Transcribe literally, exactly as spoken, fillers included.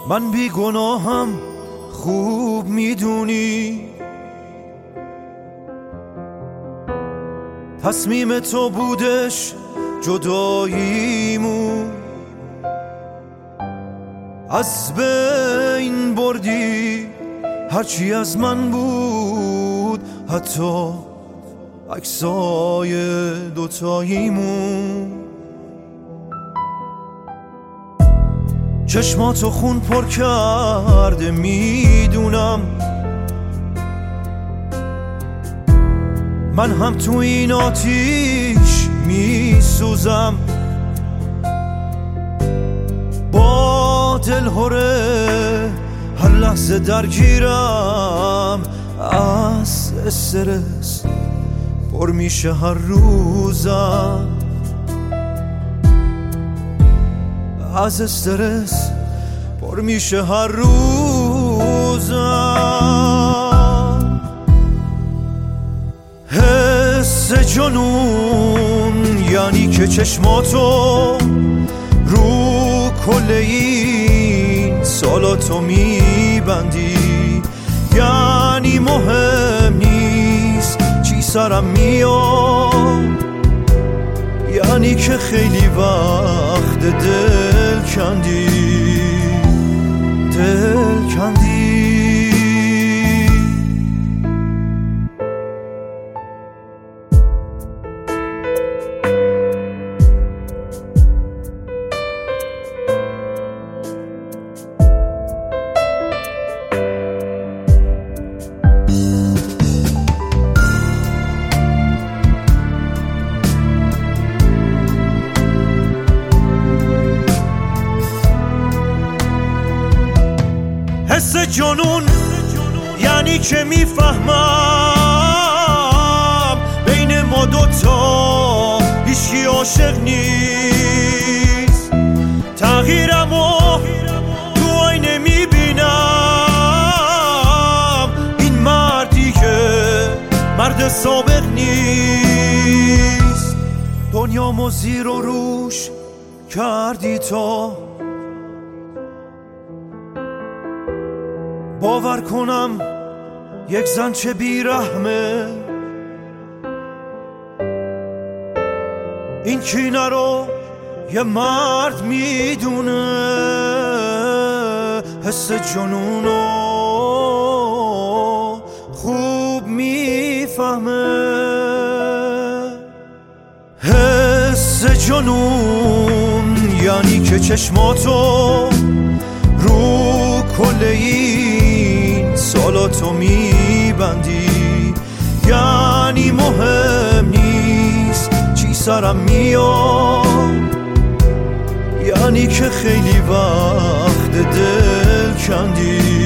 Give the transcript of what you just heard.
من بی گناهم خوب میدونی، تصمیم تو بودش جداییمون، از بین بردی هرچی از من بود، حتی عکسای دوتاییمون. چشماتو خون پر کرده میدونم، من هم تو این آتیش میسوزم، با دلهوره هر لحظه درگیرم، از استرس پر میشه هر روزم، از استرس پر میشه هر روزم. حس جنون یعنی که چشماتو رو کل این سالاتو میبندی، یعنی مهم نیست چی سرم میاد، یعنی که خیلی وقت دل کندی دل کندی. حس جنون یعنی که میفهمم بین ما دوتا هیچکی عاشق نیست، تغییرمو تو آینه میبینم، این مردی که مرد سابق نیست. دنیامو زیر و روش کردی تا باور کنم یک زن چه بیرحمه، این کینه رو یه مرد میدونه، حس جنونو خوب میفهمه. حس جنون یعنی که چشماتو رو کل این سالاتو میبندی، یعنی مهم نیست چی سرم میاد، یعنی که خیلی وقت دل کندی